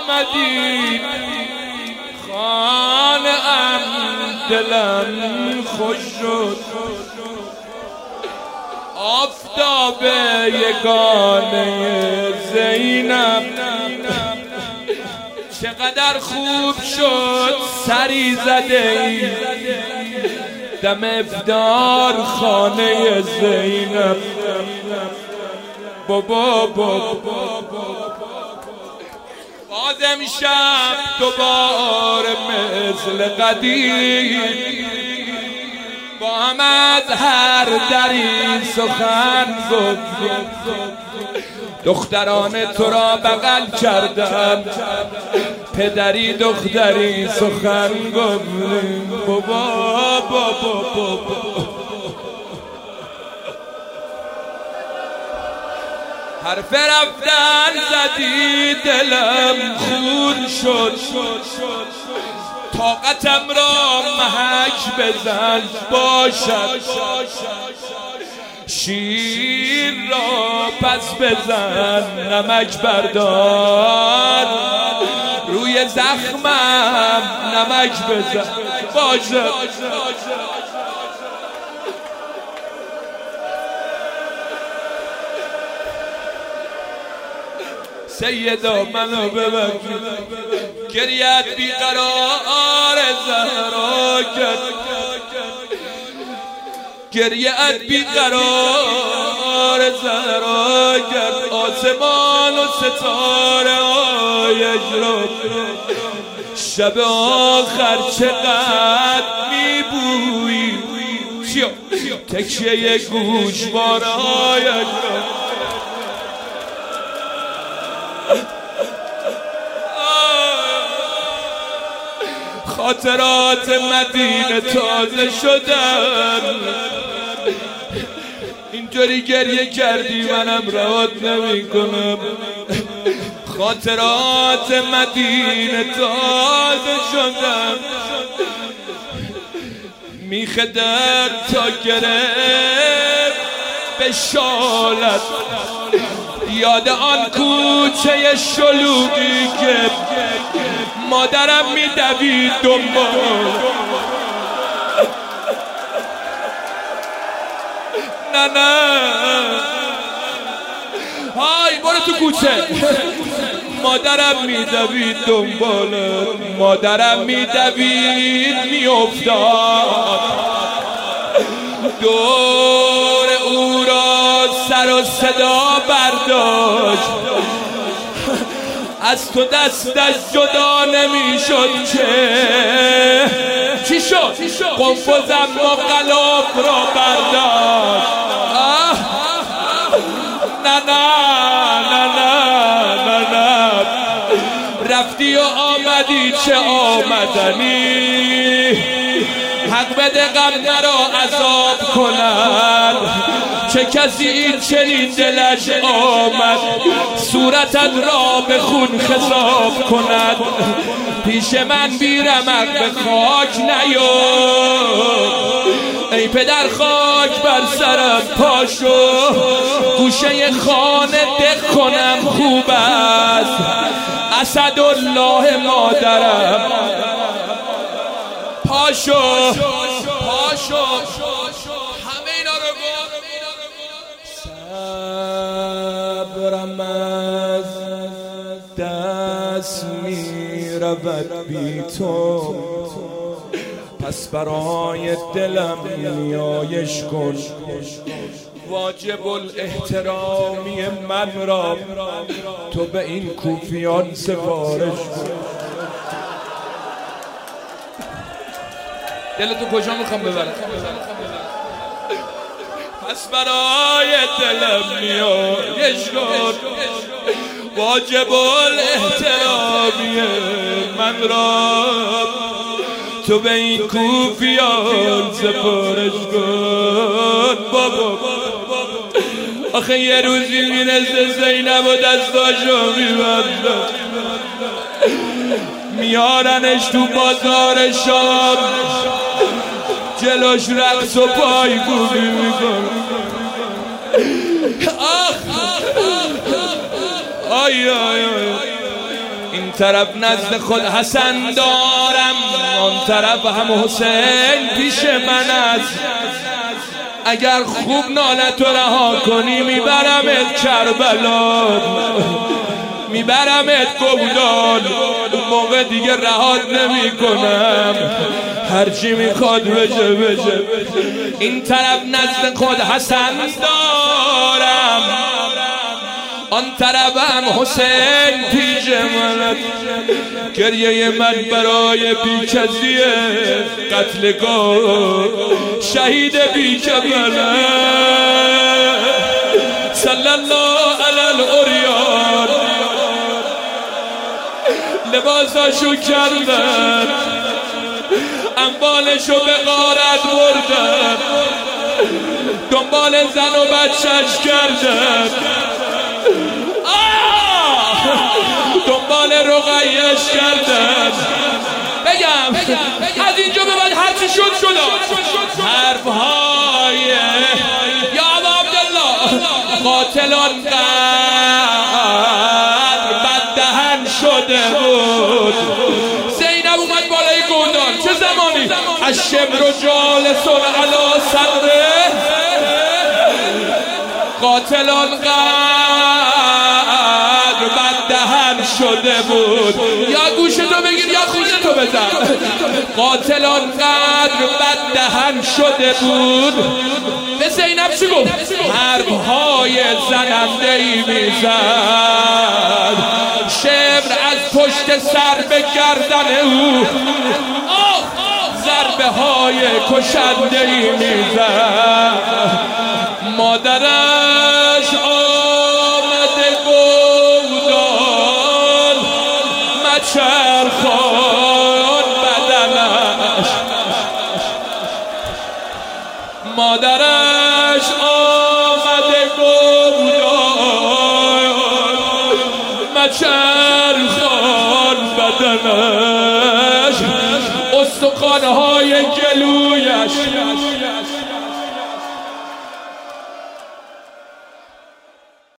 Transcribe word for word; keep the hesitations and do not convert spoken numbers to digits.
آمدی خانه ام دلم خوش شد آفتاب یگانه زینب چقدر خوب شد سری زده ای دم افطار خانه زینب بابا بابا باز امشب دوباره مثل قدیم با هم از هر دری سخن گفتیم دختران تو را بغل کردم پدری دختری سخن گفتیم بابا بابا بابا حرف رفتن زدی دلم خون شد طاقتم را محک بزن باشد شیر را پس بزن نمک بردار روی زخمم نمک بزن باشد سیدا منو ببخشید گریت بیقرار زهرا کرد گریت بیقرار زهرا کرد آسمان و ستاره هایش را شب آخر چقدر میبویی تکیه گوشوارهایش را خاطرات مدینه تازه شدن اینطوری گریه کردی منم روات نمی کنم خاطرات مدینه تازه شدن میخه در تا گرفت به شالت یاد آن کوچه شلوغی که مادرم میدوید دنبال نه نه های برو تو کوچه مادرم میدوید دنبال مادرم میدوید میافتاد دور او را سر و صدا برداشت از تو دستش جدا نمیشد که چی شد؟ قنفذم و غلاف را برداشت نه نه نه نه نه نه رفتی و آمدی چه آمدنی حق بده غم مرا عذاب کند چه کسی این چنین دلش آمد صورتت را به خون خضاب کند پیش من بی رمق به خاک نیو ای پدر خاک بر سرم پاشو گوشه خانه دق کنم خوب است اسدالله مادرم پاشو پاشو همه اینا رو گفت صبرم از دست می رود بی تو پس برای دلم نیایش کن واجب الاحترامی من را تو به این کوفیان سفارش کن دلتو کجا میخوام ببرم پس برای دلم نیایش کن واجب الاحترامی من را تو به این کوفیان سفارش کن بابا آخه یه روزی میرسه زینب و دستاشو میبندن میارنش تو بازار شام جلوش رقص و پای بوبی میکن آخ آی آی آی این طرف نزد خود حسن دارم، آن طرف هم حسین پیش من است. اگر خوب نالت رو رها کنی میبرمت کربلا، میبرمت گودال، اون موقع دیگه رهات نمی کنم، هرچی میخواد بشه بشه. این طرف نزد خود حسن دارم، آن طرف هم حسین پیش من. گریه من برای بیکسی قتلگاه شهید بیکبله. صلی الله علی الاریان، لباساشو کردن، اموالشو به غارت بردن، دنبال زن و بچهش کردن، دنبال رقیهش کردن. بگم از اینجا به بعد هرچی شد شد. حرفهای یا ابا عبدالله قاتلان قدر بددهن شده بود. زینب اومد بالای گودال، چه زمانی؟ الشمر جالسون علی صدره. قاتلان قدر بددهن شده بود. یا گوشتو بگیر یا خودتو بزن. قاتلان قدر بددهن شده بود. به زینب چی گفت؟ حرفهای زننده‌ای میزد، شمر از پشت سر به گردن او ضربه های کشنده‌ای میزد. مادرش آمده گودال، مچرخان بدنش. مادرش آمده گودال، مچرخان بدنش. استخوان‌های گلویش